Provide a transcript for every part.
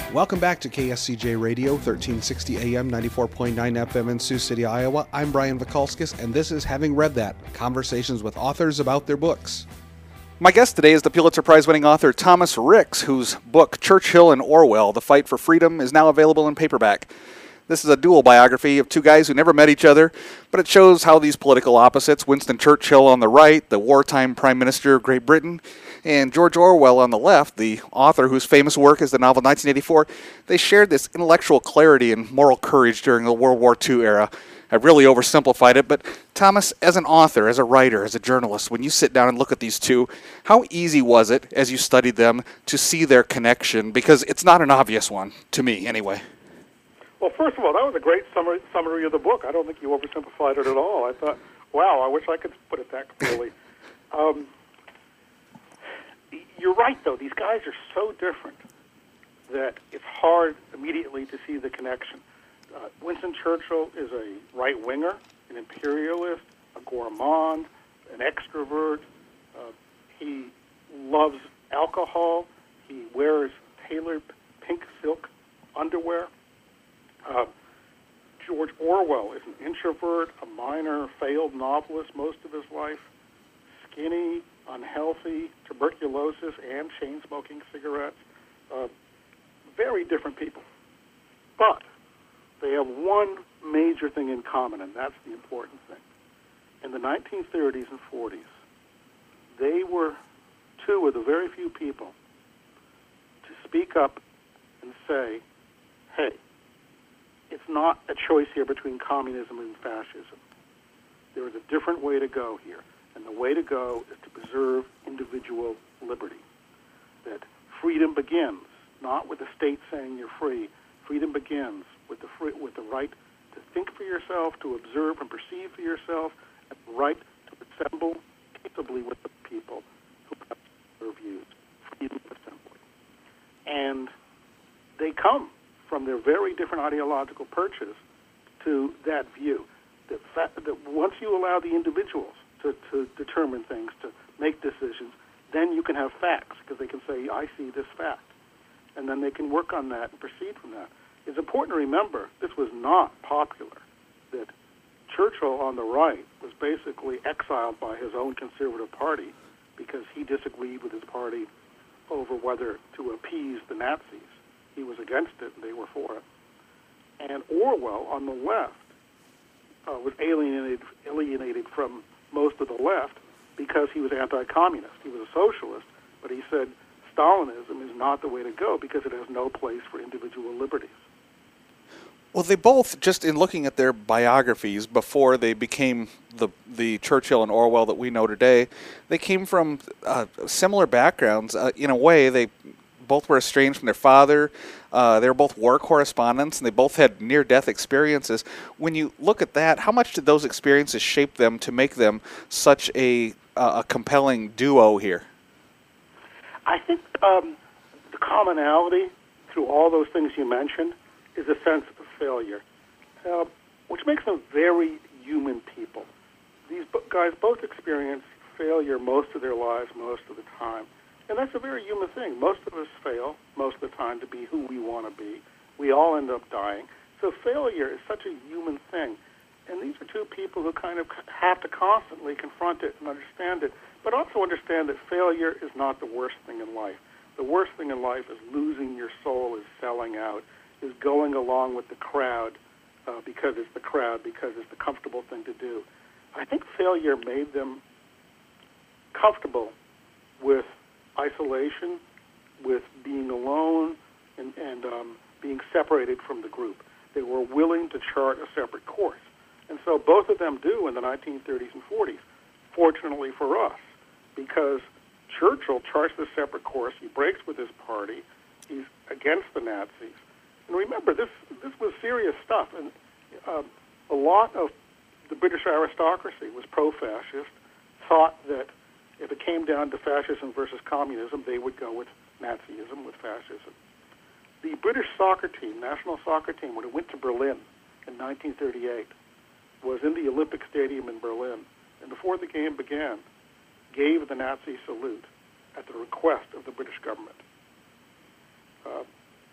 Welcome back to KSCJ Radio, 1360 AM, 94.9 FM in Sioux City, Iowa. I'm Brian Vikalskis, and this is Having Read That, conversations with authors about their books. My guest today is the Pulitzer Prize-winning author Thomas Ricks, whose book Churchill and Orwell, The Fight for Freedom, is now available in paperback. This is a dual biography of two guys who never met each other, but it shows how these political opposites, Winston Churchill on the right, the wartime Prime Minister of Great Britain, and George Orwell on the left, the author whose famous work is the novel 1984, they shared this intellectual clarity and moral courage during the World War II era. I've really oversimplified it, but Thomas, as an author, as a writer, as a journalist, when you sit down and look at these two, how easy was it, as you studied them, to see their connection? Because it's not an obvious one, to me, anyway. Well, first of all, that was a great summary of the book. I don't think you oversimplified it at all. I thought, wow, I wish I could put it that clearly. You're right, though. These guys are so different that it's hard immediately to see the connection. Winston Churchill is a right-winger, an imperialist, a gourmand, an extrovert. He loves alcohol. He wears tailored pink silk underwear. George Orwell is an introvert, a minor, failed novelist most of his life, skinny, unhealthy, tuberculosis, and chain-smoking cigarettes. Very different people. But they have one major thing in common, and that's the important thing. In the 1930s and 40s, they were two of the very few people to speak up and say, hey, it's not a choice here between communism and fascism. There is a different way to go here, and the way to go is to preserve individual liberty. That freedom begins not with the state saying you're free. Freedom begins with the right to think for yourself, to observe and perceive for yourself, and the right to assemble peaceably with the people who have their views. Freedom of assembly. And they come from their very different ideological perches to that view. That once you allow the individuals to determine things, to make decisions, then you can have facts, because they can say, I see this fact. And then they can work on that and proceed from that. It's important to remember this was not popular, that Churchill on the right was basically exiled by his own conservative party because he disagreed with his party over whether to appease the Nazis. He was against it, and they were for it. And Orwell on the left was alienated from most of the left because he was anti-communist. He was a socialist, but he said Stalinism is not the way to go because it has no place for individual liberties. Well, they both, just in looking at their biographies before they became the Churchill and Orwell that we know today, they came from similar backgrounds. In a way, they both were estranged from their father. They were both war correspondents, and they both had near-death experiences. When you look at that, how much did those experiences shape them to make them such a compelling duo here? I think the commonality through all those things you mentioned is a sense of failure, which makes them very human people. These guys both experience failure most of their lives, most of the time. And that's a very human thing. Most of us fail most of the time to be who we want to be. We all end up dying. So failure is such a human thing. And these are two people who kind of have to constantly confront it and understand it, but also understand that failure is not the worst thing in life. The worst thing in life is losing your soul, is selling out, is going along with the crowd because it's the crowd, because it's the comfortable thing to do. I think failure made them comfortable with isolation, with being alone, and being separated from the group. They were willing to chart a separate course. And so both of them do in the 1930s and 40s, fortunately for us, because Churchill charts a separate course. He breaks with his party. He's against the Nazis. And remember, this was serious stuff. And a lot of the British aristocracy was pro-fascist, thought that if it came down to fascism versus communism, they would go with Nazism, with fascism. The British soccer team, national soccer team, when it went to Berlin in 1938, was in the Olympic Stadium in Berlin, and before the game began, gave the Nazi salute at the request of the British government.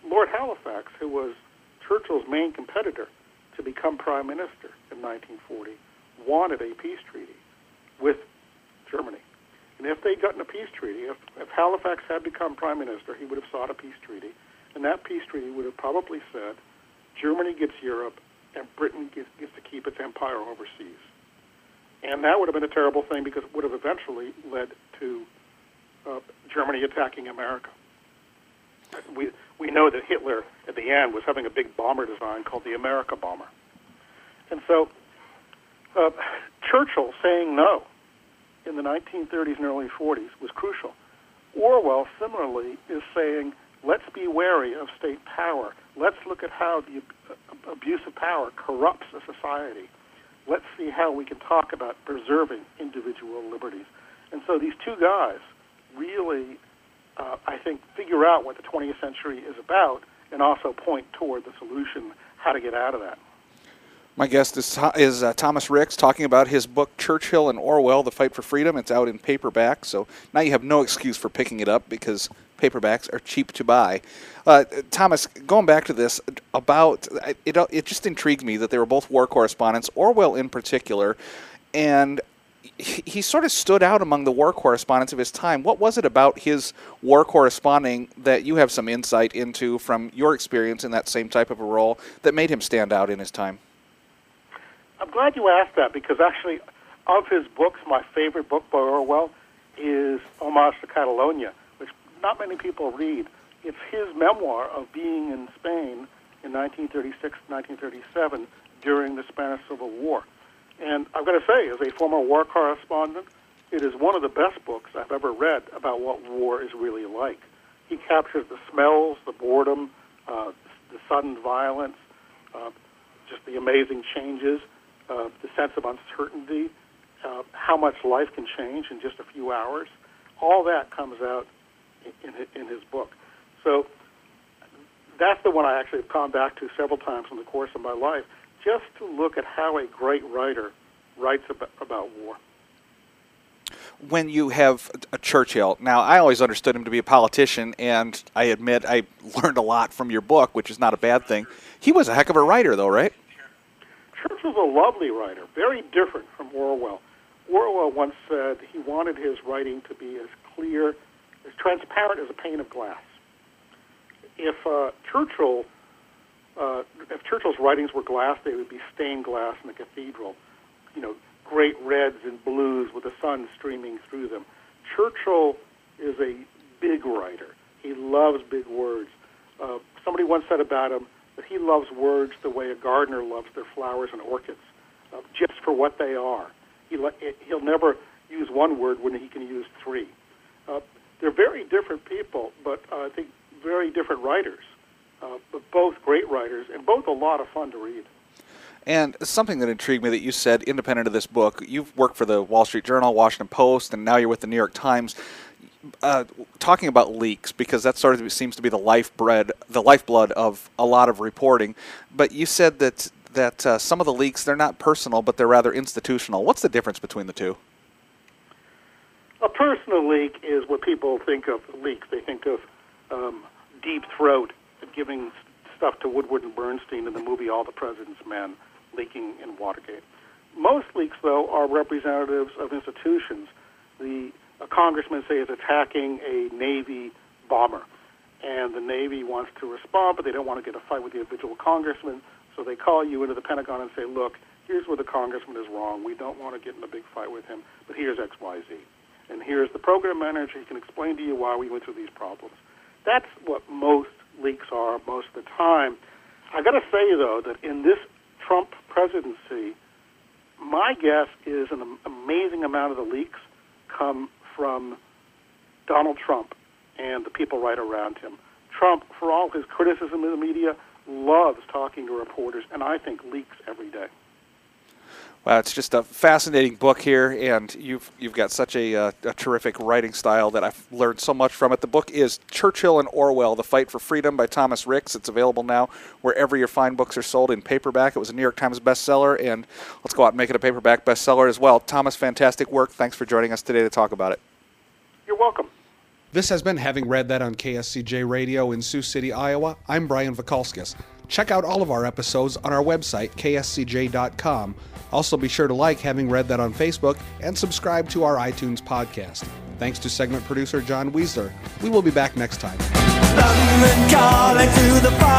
Lord Halifax, who was Churchill's main competitor to become prime minister in 1940, wanted a peace treaty with Germany. And if they'd gotten a peace treaty, if Halifax had become prime minister, he would have sought a peace treaty. And that peace treaty would have probably said, Germany gets Europe, and Britain gets to keep its empire overseas. And that would have been a terrible thing because it would have eventually led to Germany attacking America. We know that Hitler, at the end, was having a big bomber design called the America Bomber. And so Churchill saying no in the 1930s and early 40s was crucial. Orwell, similarly, is saying, let's be wary of state power. Let's look at how the abuse of power corrupts a society. Let's see how we can talk about preserving individual liberties. And so these two guys really, I think, figure out what the 20th century is about and also point toward the solution, how to get out of that. My guest is Thomas Ricks, talking about his book Churchill and Orwell, The Fight for Freedom. It's out in paperback, so now you have no excuse for picking it up because paperbacks are cheap to buy. Thomas, going back to this, about it just intrigued me that they were both war correspondents, Orwell in particular, and he sort of stood out among the war correspondents of his time. What was it about his war corresponding that you have some insight into from your experience in that same type of a role that made him stand out in his time? I'm glad you asked that because actually, of his books, my favorite book by Orwell is Homage to Catalonia, which not many people read. It's his memoir of being in Spain in 1936, 1937 during the Spanish Civil War. And I've got to say, as a former war correspondent, it is one of the best books I've ever read about what war is really like. He captures the smells, the boredom, the sudden violence, just the amazing changes, the sense of uncertainty, how much life can change in just a few hours. All that comes out in his book. So that's the one I actually have gone back to several times in the course of my life, just to look at how a great writer writes about war. When you have a Churchill, now I always understood him to be a politician, and I admit I learned a lot from your book, which is not a bad thing. He was a heck of a writer, though, right? Churchill's a lovely writer, very different from Orwell. Orwell once said he wanted his writing to be as clear, as transparent as a pane of glass. If Churchill's writings were glass, they would be stained glass in the cathedral, great reds and blues with the sun streaming through them. Churchill is a big writer. He loves big words. Somebody once said about him that he loves words the way a gardener loves their flowers and orchids, just for what they are. He'll never use one word when he can use three. They're very different people, but I think very different writers, but both great writers and both a lot of fun to read. And something that intrigued me that you said, independent of this book, you've worked for the Wall Street Journal, Washington Post, and now you're with the New York Times, talking about leaks, because that sort of seems to be the lifeblood of a lot of reporting. But you said that some of the leaks, they're not personal, but they're rather institutional. What's the difference between the two? A personal leak is what people think of leaks. They think of Deep Throat giving stuff to Woodward and Bernstein in the movie All the President's Men, leaking in Watergate. Most leaks, though, are representatives of institutions. A congressman, say, is attacking a Navy bomber, and the Navy wants to respond, but they don't want to get a fight with the individual congressman, so they call you into the Pentagon and say, look, here's where the congressman is wrong. We don't want to get in a big fight with him, but here's X, Y, Z. And here's the program manager. He can explain to you why we went through these problems. That's what most leaks are most of the time. I got to say, though, that in this Trump presidency, my guess is an amazing amount of the leaks come from Donald Trump and the people right around him. Trump, for all his criticism of the media, loves talking to reporters, and I think leaks every day. Well, it's just a fascinating book here, and you've got such a terrific writing style that I've learned so much from it. The book is Churchill and Orwell, The Fight for Freedom by Thomas Ricks. It's available now wherever your fine books are sold in paperback. It was a New York Times bestseller, and let's go out and make it a paperback bestseller as well. Thomas, fantastic work. Thanks for joining us today to talk about it. You're welcome. This has been Having Read That on KSCJ Radio in Sioux City, Iowa. I'm Brian Vakalskis. Check out all of our episodes on our website, kscj.com. Also be sure to like Having Read That on Facebook and subscribe to our iTunes podcast. Thanks to segment producer John Weisler. We will be back next time.